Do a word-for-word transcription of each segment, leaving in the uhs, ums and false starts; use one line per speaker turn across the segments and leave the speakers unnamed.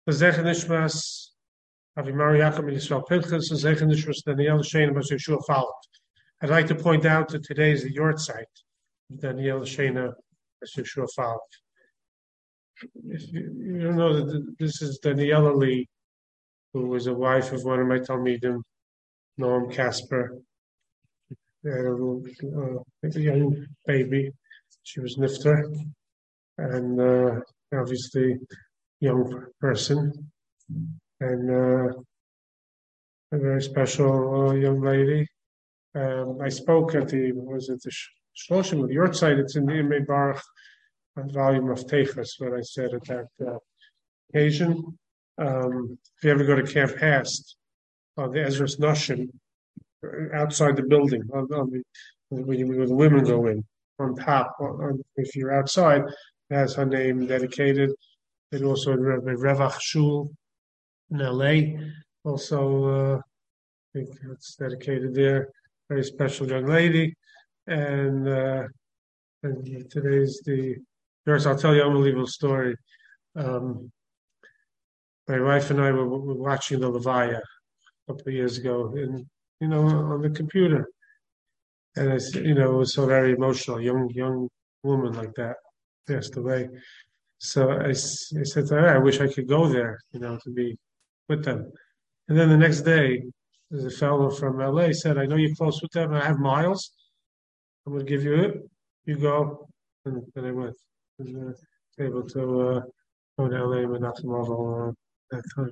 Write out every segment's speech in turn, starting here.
Zechen Nishmas, Avimari Yaakov and Yisrael Pinchas, and Zechen Nishmas Daniel Shana Mas Yeshua followed. I'd like to point out that today is the yort site of Daniel Shana Mas Yeshua followed. If you, you don't know that this is Daniela Lee, who was a wife of one of my Talmidim, Noam Casper. They had a little uh, a young baby. She was Nifter, and uh, obviously young person, and uh, a very special uh, young lady. Um, I spoke at the was it the Shloshim of the Yort site. It's in the Imei Baruch volume of Teichas, what I said at that uh, occasion. Um, if you ever go to Camp Hast, on the Ezra's Noshim, outside the building, on, on the, when, you, when the women go in, on top, on, on, if you're outside, it has her name dedicated. It also in Revach Shul in L A. Also, uh, I think it's dedicated there. Very special young lady. And, uh, and today's the, first I'll tell you an unbelievable story. Um, my wife and I were, were watching the Levaya a couple of years ago, and you know, on the computer, and I, you know, it was so very emotional. Young, young woman like that passed away. So I, I said to her, I wish I could go there, you know, to be with them. And then the next day, there's a fellow from L A said, I know you're close with them. I have miles. I'm going to give you it. You go. And then I went. And, uh, able to uh, go to L A with Nachum uh, that time.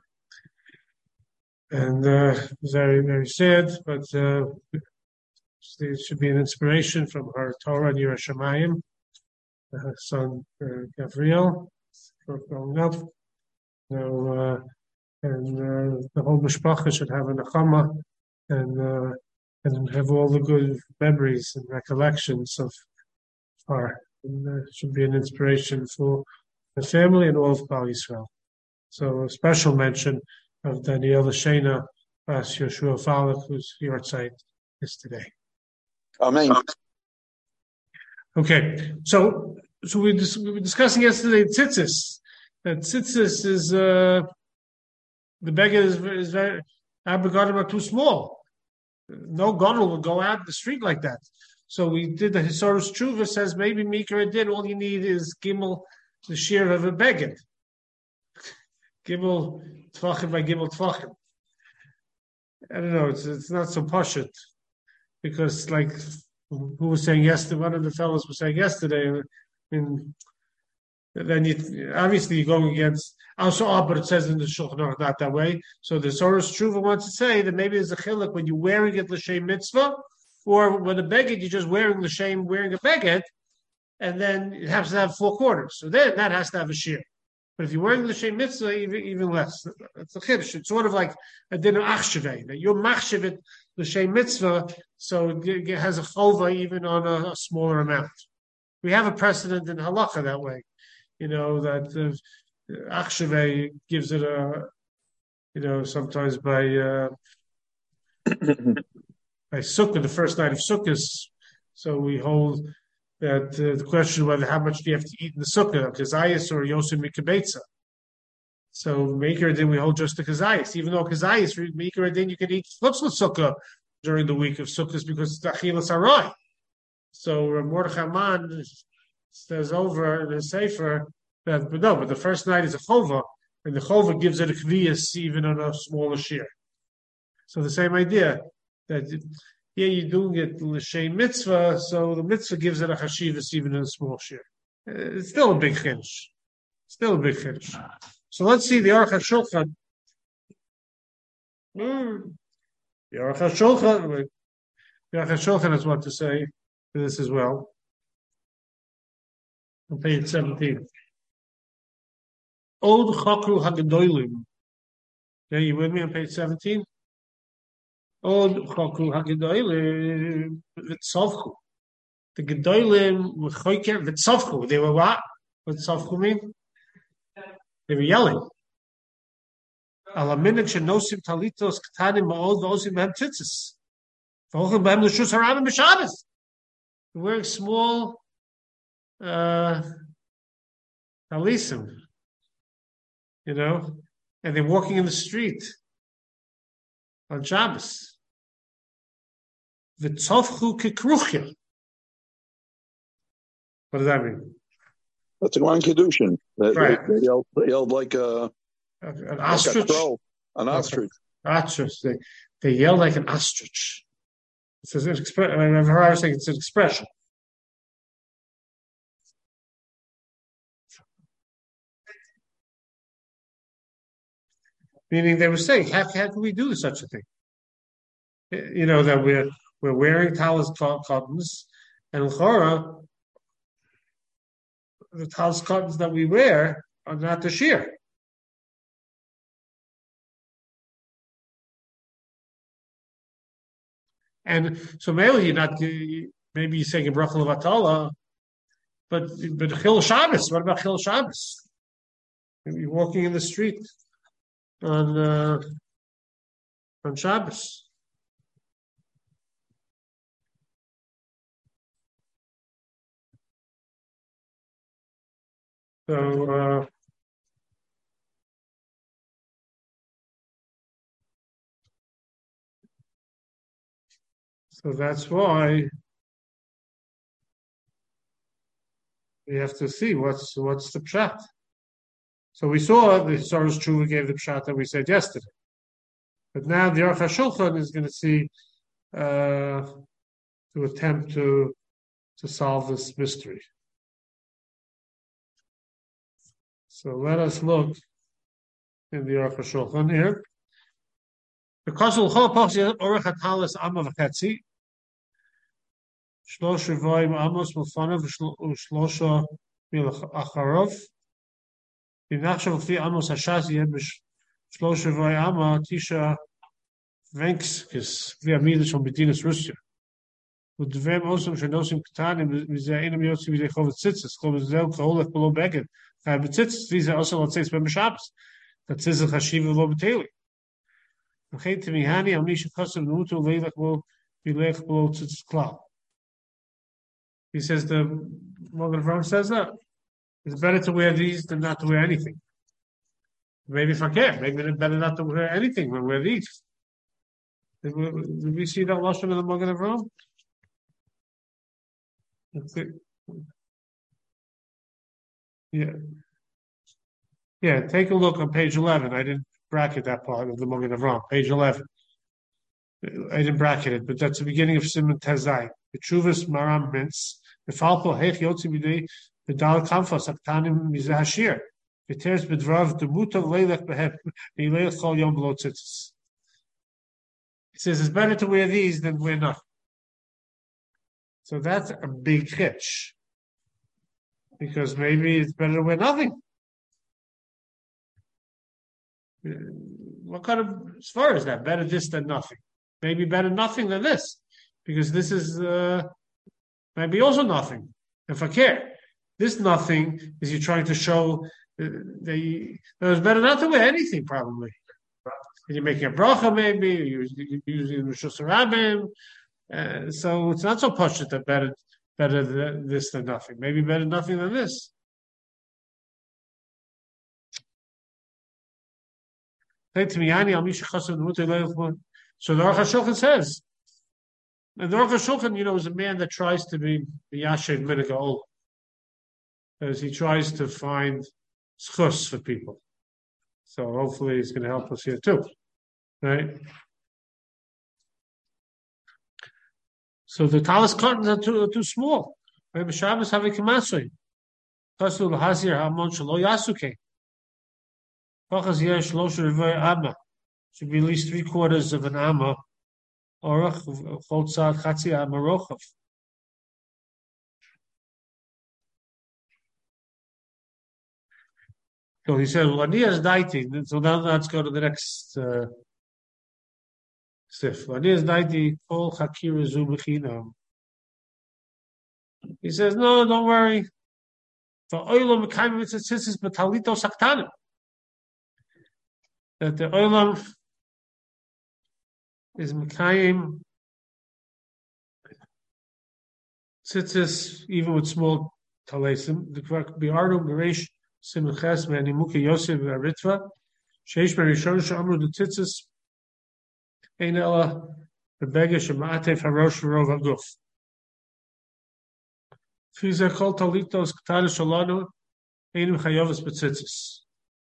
And uh, very, very sad, but uh, it should be an inspiration from her Torah and Yerushalayim, her son uh, Gabriel, for growing up. So, uh, and uh, the whole mishpacha should have a nechama and uh, and have all the good memories and recollections of her. And uh, should be an inspiration for the family and all of Klal Yisrael. So a special mention of Daniel Shana Bas Yeshua Falach, whose yort site is today.
Amen.
Okay, so so we, dis- we were discussing yesterday tzitzis. That tzitzis is uh, the beggar is, is very abragadim are too small. No gunner will go out the street like that. So we did the Hisorus Tshuva says maybe Mikra did all you need is gimel the shear of a beggar. Gimel Tvachim by Gimel Tvachim. I don't know, it's it's not so pashut. Because like who was saying yesterday, one of the fellows was saying yesterday, I mean, then you obviously you're going against also, oh, but it says in the Shulchan Aruch not that way. So the Soros Tshuva wants to say that maybe there's a chiluk when you're wearing it l'shem mitzvah, or when a beged you're just wearing l'shem wearing a beged, and then it has to have four quarters. So then that has to have a shear. But if you're wearing l'shem mitzvah, even, even less. It's a chiddush. It's sort of like a din of achshevei, that you're machshevet l'shem mitzvah, so it has a chova even on a, a smaller amount. We have a precedent in halacha that way, you know, that uh, achshevei gives it a, you know, sometimes by uh, by sukkah, the first night of sukkahs. So we hold that uh, the question whether how much do you have to eat in the sukkah, kazayas or yosem mikabetza. So maker din we hold just the kazayas, even though kazayas maker din you can eat flips with sukkah during the week of sukkahs because it's achilas arai. So uh, Mordechai Man says over in the sefer that but no, but the first night is a chova, and the chova gives it a kviyas even on a smaller shear. So the same idea that. Yeah, you're doing it l'shem mitzvah, so the mitzvah gives it a chashivas even in a small share. It's still a big chiddush. Still a big chiddush. So let's see the Aruch HaShulchan. Mm. The Aruch HaShulchan, the Aruch HaShulchan has what to say to this as well. On page seventeen. Od chakru hagadolim. Yeah, you with me on page seventeen? Od chakru hagadolim v'tzavchu. The gedolim were choker v'tzavchu. They were what? What tzavchu mean? They were yelling. Ala minik shenosim talitos ketanim ma'od v'osim behem tzitzis. V'ochem behem l'shus harabim b'Shabbos. They're wearing small uh, talisim. You know, and they're walking in the street on Shabbos. V'tzofchu kekruchya. What does that mean?
That's a Gemara in Kedushin. They,
right.
they, they, yelled, they yelled like a
an
like
ostrich.
A crow, an ostrich.
Ostrich. They they yell like an ostrich. It's an expression. I've heard saying it's an expression. Meaning they were saying, how, how can we do such a thing? You know, that we're we're wearing talis cottons, and l'chora, the talis cottons that we wear are not the shear. And so maybe you're not, maybe you're saying a bracha levatala, but but Chil Shabbos. What about Chil Shabbos? You're walking in the street on uh, on Shabbos. So uh, so that's why we have to see what's what's the pshat. So we saw the Soros Tshuva gave the pshat that we said yesterday, but now the Aruch HaShulchan is going to see uh, to attempt to to solve this mystery. So let us look in the Aruch HaShulchan here. Because of the Aruch HaTalis Amma V'Chetzi, Shlosh Revoim Amos Mulfanav Shlosha Milacharov, B'Nachshav L'fi Amos Hashaz Yeh B'Shlosh Revoim Amma Tisha Venkskis V'Amidas from B'Dinas Russia. Udvem Osam Shenosim Ketanim V'Zeh Einam Yotzi V'Zeh Chovet Tzitzis Chol V'Zel K'Olech Below Beged Chai B'Tzitzis V'Zeh also L'Tzeis Ben B'Shabbos that Tzitzis Chashiv V'Lo B'Teli. Okay, to me, honey, I'm Misha Kosev Nutu Leilach will be left below Tzitzis Klal. He says the Morgan Avraham says that it's better to wear these than not to wear anything. Maybe if I can, maybe it's better not to wear anything than wear these. Did we, did we see that lashon in the Morgan Avraham? That's it. Yeah. Yeah, take a look on page eleven. I didn't bracket that part of the Morgan Avraham. Page eleven. I didn't bracket it, but that's the beginning of Simon Tezai. The Chuvas Maram Mintz. The Falpo Hech Yotzi B'dei the Dal Kamfas Aktanim Mizeh Hashir. The Teres B'dvav the Mutav Leilech Behem Leilech Chol Yom B'lo Tzitzis. He says it's better to wear these than wear nothing. So that's a big hitch. Because maybe it's better to wear nothing. What kind of svar is that? Better this than nothing. Maybe better nothing than this. Because this is uh, maybe also nothing. If I care. This nothing is you're trying to show uh, that you, it's better not to wear anything, probably. You're making a bracha, maybe, you're using Rishus Rabbim. Uh, so it's not so poshut that better better than this than nothing. Maybe better nothing than this. So the Aruch HaShulchan says, and the Aruch HaShulchan, you know, is a man that tries to be Yasher Minhag Ha'olam, as he tries to find schus for people. So hopefully he's going to help us here too, right? So the talis curtains are too, are too small. Maybe Shabbos have a kemasoy. Kasul hazir hamon shelo yasuke. Pachas yesh shlosh revei amma. Should be at least three quarters of an amma. Orach chotzad chatzi amma rochav. So he said, Lanias daiti. So now let's go to the next uh, sif. Lanias daiti kol chakira zu b'chinam. He says, no, don't worry. For oilam mekayim mitzitzis betalito saktanim. That the oilam is mekayim tzitzis even with small talesim. The correct bi'ardu bereish simches me'animuke Yosef v'aritva Sheish Merishon Shamru the Tzitzis Ein Ella the Begesh Ma'atef Harosh Rov Aguf. Fiza Kol Talitos Ktar Shalanu Ein Chayovas Betzitzis.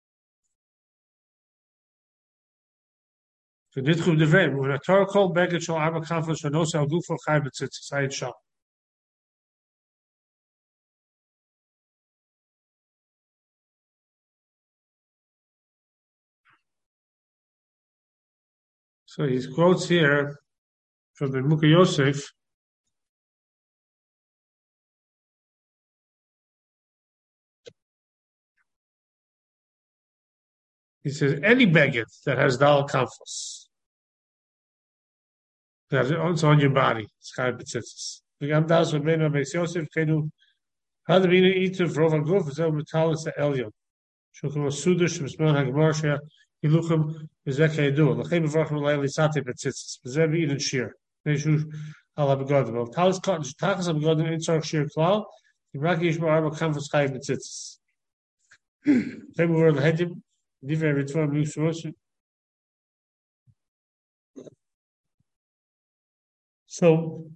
So dit goed de vreemd. When a Torah called Begesh Shal Arba Kafel Shanos Al Gufo Chai Betzitzis Ayit Shal. So he quotes here from the Muka Yosef. He says any beged that has dal kafos, that it's on your body, it's chai b'tzitzis. The gam das with Bein Beis Yosef kenu hadavina itav rov aguf zel metalis elyon. Shukum asudash b'sman hagmar sheh hiluchem bezek hayedu. L'chem b'vrachim l'ayli sate b'tzitzis. B'zeh b'idin shir. Neishu ala b'godim. Talis cotton shtachas b'godim in tzarch shir klal. Yibraki yishma arba kafos chai b'tzitzis. Chem b'vor l'hedim divrei ritva b'yusvos. So,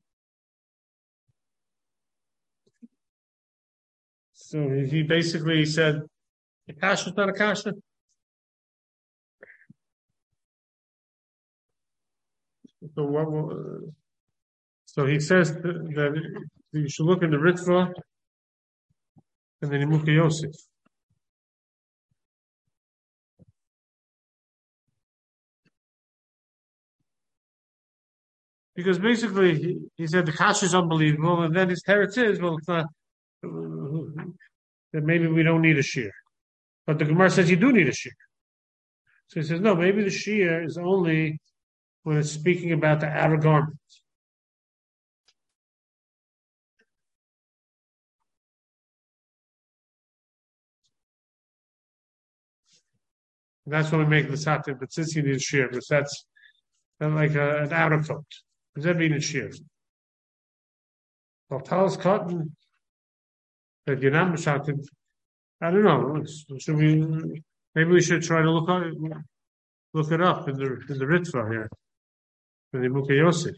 so he basically said, a kasha is not a kasha. So, what, so he says that, that you should look in the Ritva and then in Muka Yosef. Because basically, he, he said the kasha is unbelievable, and then his teretz is, well, it's not, that maybe we don't need a shear. But the Gemara says you do need a shear. So he says, no, maybe the shear is only when it's speaking about the outer garment. And that's when we make the satin, but since you need a shear, because that's like a, an outer coat. Does that mean it's shear? Well, talis cotton that you're not satin. I don't know. Should we? Maybe we should try to look on it, look it up in the in the Ritva here, in the Muka Yosef.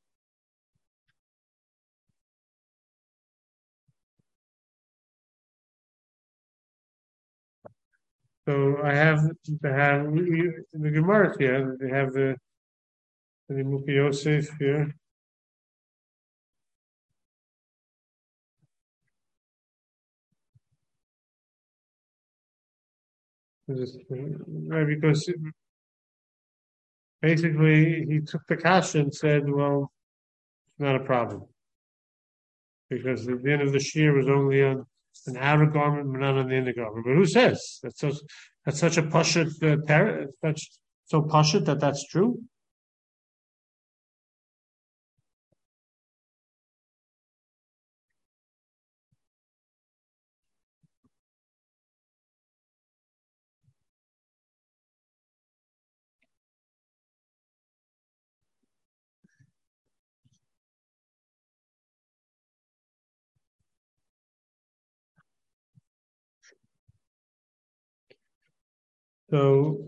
So I have to have in the Gemara here. They have the the Muka Yosef here. Because basically he took the kasha and said, well, it's not a problem. Because the end of the shear was only on an outer garment, but not on the inner garment. But who says? That's, so, that's such a pashut, uh, that's so pashut that that's true? So,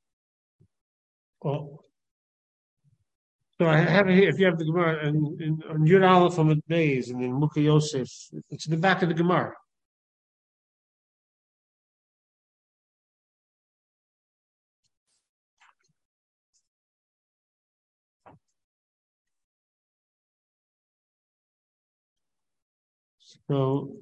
well, so I have it here. If you have the Gemara and, and on Yud Aleph on the days and in Muka Yosef, it's in the back of the Gemara. So.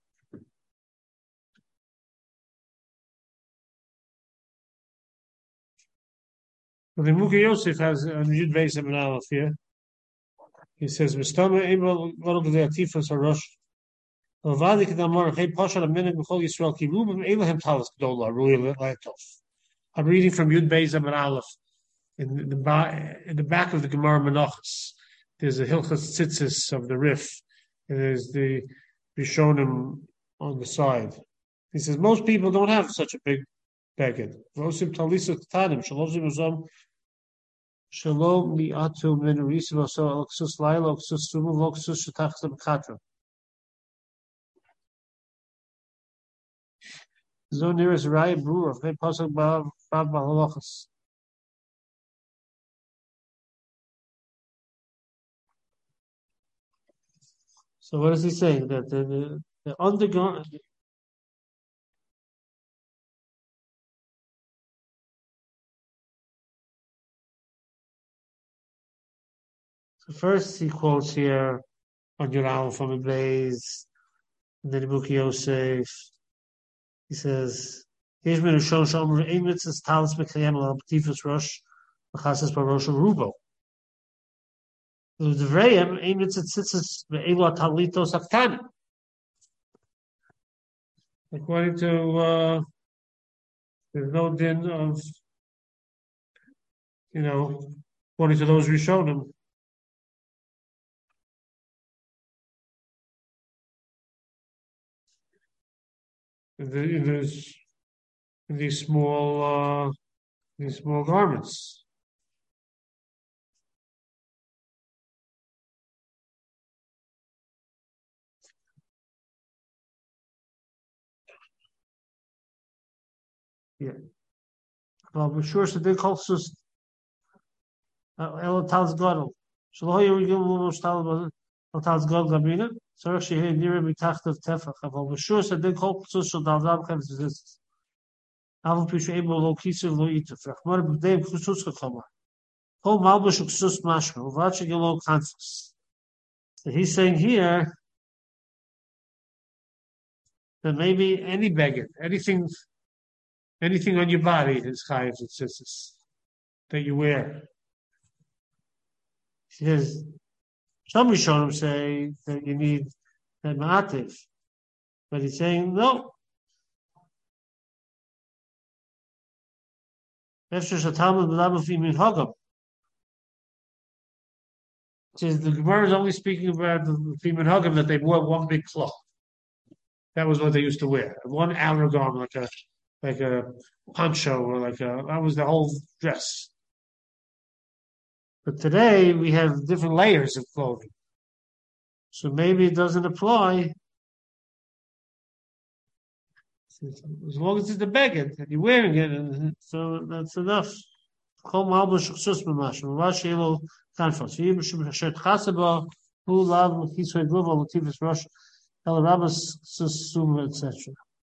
Well, the Muka Yosef has a Yud Beis Ibn Aleph here. He says, "Mistama Eibal Gadol Gdei Atifas Harosh Avadi Kedamar Hey Pasha Aminik B'Chol Yisrael Kirubim Eilahem Talis Gdola Rui Leitov." I'm reading from Yud Beis Ibn Aleph in the in the back of the Gemara Menachos. There's a Hilchas Tzitzis of the Rif, and there's the Rishonim on the side. He says most people don't have such a big beged. Rosim Talisa Tanim Shalom Zimuzam. Shalom mi'atu min risim so oxus laila oxus sumu oxus shetachs b'katra. So nearest Raya Brewer, they pasuk Bab Bab Halachas. So what is he saying? That the the, the undergone. So first he quotes here on Yural from a blaze, and then Ibuki Yosef. He says, "Here's me to show Shomer Ein Mitzvahs Talis Mekayem Al P'tifus Rosh L'Chasas Barosh Rubo." The Devrayim Ein Mitzvahs Tzitzis Ve'elu Talitos Aktana. According to uh, there's no din of, you know, according to those Rishonim. In, the, in, these, in these small, uh, these small garments. Yeah. Well, we're sure so they call sus. El Tals Gadol. Shloh Yerigim Lumo Shtal El Tals Gadol Gabina. So she had near me tacht of tefach. Well, we're sure so they call sus shal dalzam chem zis. Avon pishu ebo lo kisu lo ituf. Rachmar b'deim kusus chachama. Kol malbush kusus mashma. Uvach gelo kanfus. So he's saying here that maybe any beggar, anything, anything on your body is chayiv tzitzis that you wear. He says, some Rishonim say that you need that ma'ativ, but he's saying no. Says the Gemara is only speaking about the female hagam that they wore one big cloth. That was what they used to wear. One outer garment, like a like a poncho, or like a that was the whole dress. But today we have different layers of clothing, so maybe it doesn't apply. As long as it's a beged and you're wearing it, and so that's enough. Kol malbush chsus mamash, mamash yelo kanfos. Yim shemeshet chasaba hu lav l'chisvei gluva l'tifus rosh el rabas susum et cetera.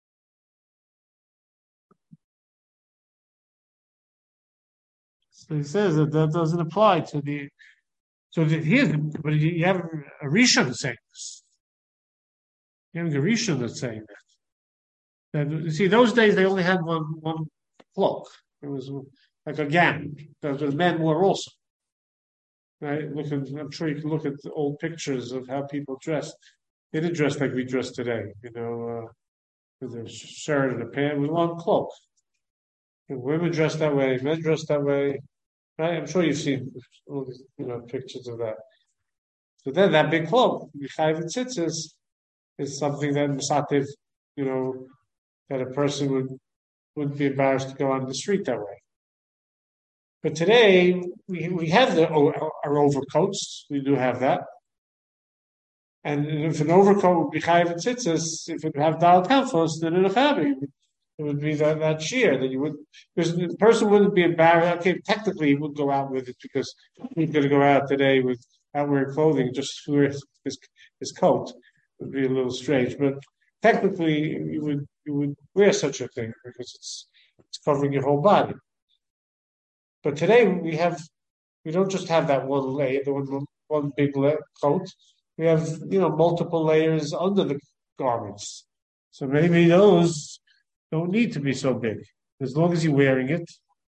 So he says that that doesn't apply to the. So the, here, but you have a Rishon saying this. You have a Rishon that's saying that. That you see, those days they only had one one cloak. It was like a gown that the men wore also. Right? Look at, I'm sure you can look at the old pictures of how people dressed. They didn't dress like we dress today, you know, uh, with a shirt and a pant with one cloak. And women dress that way, men dress that way. Right? I'm sure you've seen all these, you know, pictures of that. So then that big cloak, Michayv Tzitzis, is something that Misativ, you know, that a person would wouldn't be embarrassed to go on the street that way. But today we we have the our overcoats. We do have that, and if an overcoat would be chayiv tzitzis, if it would have dal kanfos, then in a chabi, it would be that, that shear that you would, because the person wouldn't be embarrassed. Okay, technically he would go out with it because he's going to go out today with out wearing clothing, just wear his his coat. It would be a little strange, but technically you would you would wear such a thing because it's it's covering your whole body. But today we have we don't just have that one layer, the one one big la- coat. We have you know multiple layers under the garments. So maybe those don't need to be so big as long as you're wearing it.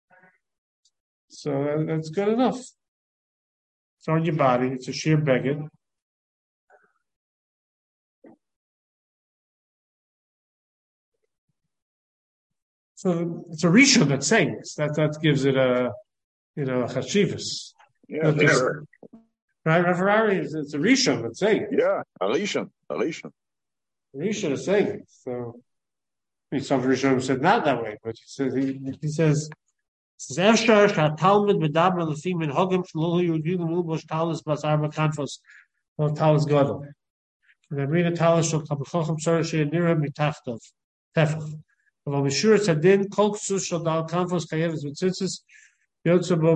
So that's good enough. It's on your body. It's a sheer beged. So it's a Rishon that's saying this. That that gives it a, you know, a chashivas.
Yeah,
just, right, Ferrari. It's, it's a Rishon that's saying it.
Yeah, a Rishon, a Rishon.
Rishon is saying it. So, I mean, some Rishon said not that way, but he says he, he says. Says Efshar Talmud Medaber Lefim and Hogim Shlo Yudim Mubosh Talis Bas Arba Kanfos of Talis Gadol. And I read a Talis Shel Kabachochem Sor She Nira Mitachtov Tefach. אבל משור צדין כל כסוס של דל קנפוס חייבת בציצס יוצא בו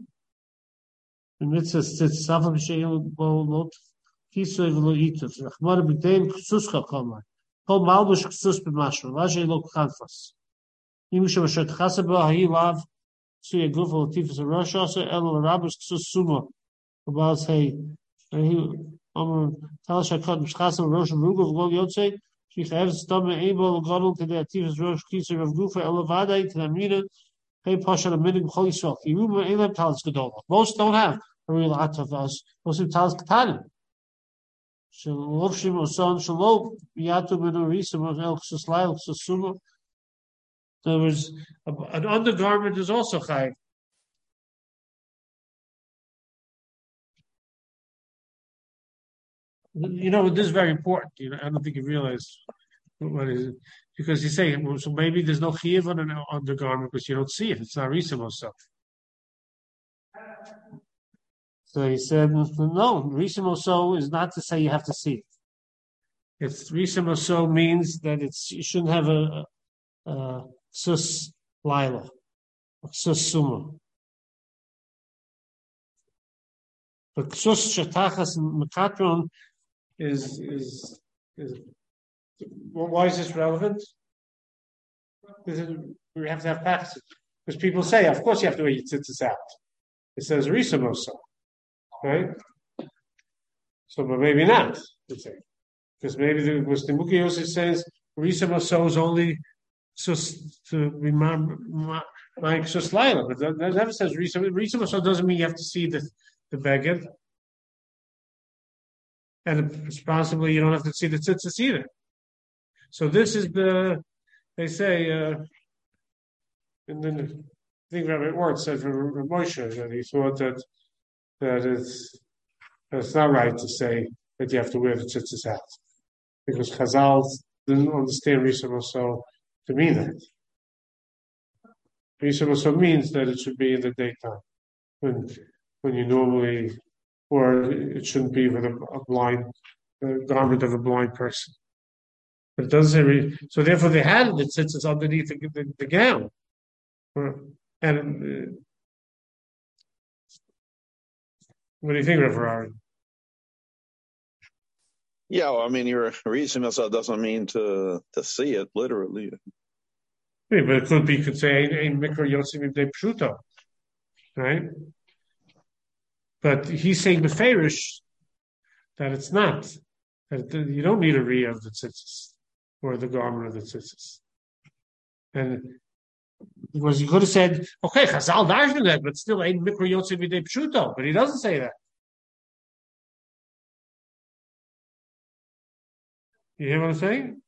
במצווה ציצס אף בשביל בו לא כיסוי ולא איתות וחמור בדין כסוס כלומר כל מלבוש כסוס במשהו ואשר לא קנפוס אם שמשור תחסה בו ההיא לאו סוי הגוף ולטיפוס הראש עושה אלו לרבוס כסוס סומו ובאז היי אומר תל שהקוד משחסה בראש ורוגו ולא יוצא she has done able to to the activities rosh kisa of gufa elevada to the mina hey pasha the minig holy sock you were in them tals gadol most don't have a real lot of us most of tals katan so lofshim osan shalom yatu benu risam of el suslail susumo there was an undergarment is also high. You know, this is very important. You know, I don't think you realize what is it. Because you say, well, so maybe there's no chiyuv on an undergarment because you don't see it. It's not reasonable stuff. So he said, no, reasonable so is not to say you have to see it. It's reasonable so means that it's you shouldn't have a, a, a sus lila, a sus sumo. But sus shatachas and mekatron is is is well, why is this relevant? Because we have to have practice. Because people say, of course, you have to wear your tzitzis out. It says risamo so, right? So, but maybe not. Because maybe the was the Muki Yosef says risamo so is only just to remember like just Laila, but that, that never says risamo. Risamo so doesn't mean you have to see the the beged. And possibly you don't have to see the tzitzis either. So this is the, they say, uh, and then I think Rabbi Ort said from Moshe that he thought that that it's, that it's not right to say that you have to wear the tzitzis out. Because Chazal didn't understand Risam so to mean that. Risam so means that it should be in the daytime. When when you normally or it shouldn't be with a, a blind uh, garment of a blind person. But it doesn't say, re- so therefore they had it, it sits underneath the, the, the gown. And uh, what do you think, Rav Harari?
Yeah, well, I mean, your reason doesn't mean to to see it literally.
Yeah, but it could be, you could say, ein mikra yotzim de pshuto, right? But he's saying beferish that it's not. That you don't need a riyah of the tzitzis or the garment of the tzitzis. And because he could have said, okay, Chazal darshan that, but still ain't mikra yotzim de pshuto. But he doesn't say that. You hear what I'm saying?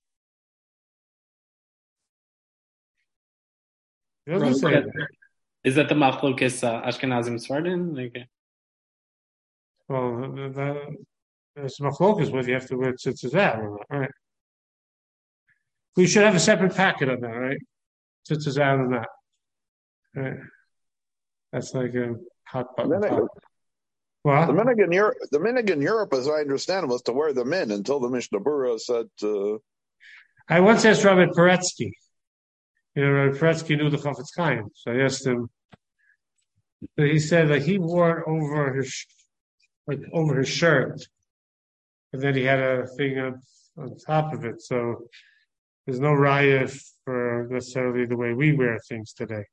He doesn't say that.
Is that the machlokes uh, Ashkenazim Sfardim? Like,
well, the, it's machlokas whether you have to wear tzitzis out or not, right? We should have a separate packet on that, right? Tzitzis out or not, right? That's like a hot button.
Minhag,
What?
the minhag in Europe, the minhag in Europe, as I understand, was to wear them in until the Mishnah Berurah said. Uh,
I once asked Rabbi Paretsky. You know, Rabbi Paretsky knew the Chafetz Chaim, so I asked him. He said that he wore it over his, like over his shirt, and then he had a thing on, on top of it. So there's no raya for necessarily the way we wear things today.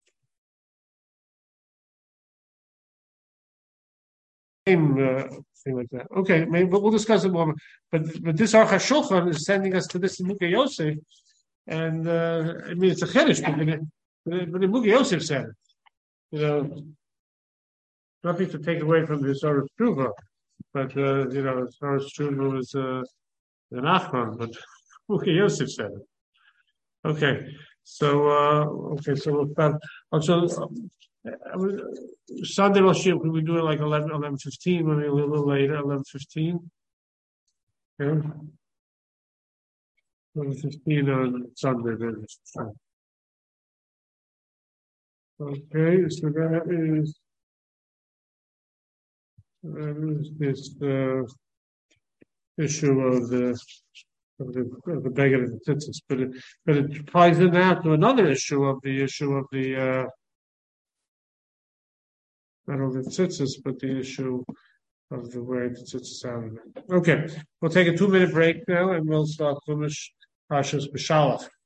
Same uh, thing like that. Okay, maybe, but we'll discuss it more. But but this Aruch HaShulchan is sending us to this Mukhe Yosef, and uh, I mean it's a chiddush, but the, but the Mukhe Yosef said it. You know, nothing to take away from the Zohar Tshuva, but uh, you know, Zohar Tshuva was uh, an Achman, but Mukhe Yosef said it. Okay, so uh, okay, so we'll start. Also, uh, Sunday we'll shoot. Can we do it like eleven, eleven fifteen? Maybe a little later, eleven fifteen. Okay, eleven fifteen on Sunday. Then. Okay, so that is. There is this uh, issue of the of the of the beggar of the tzitzis, but it but it ties in now to another issue of the issue of the uh, not only the tzitzis, but the issue of the way the tzitzis out of it. Okay, we'll take a two minute break now, and we'll start Chumash Parshas B'Shalach.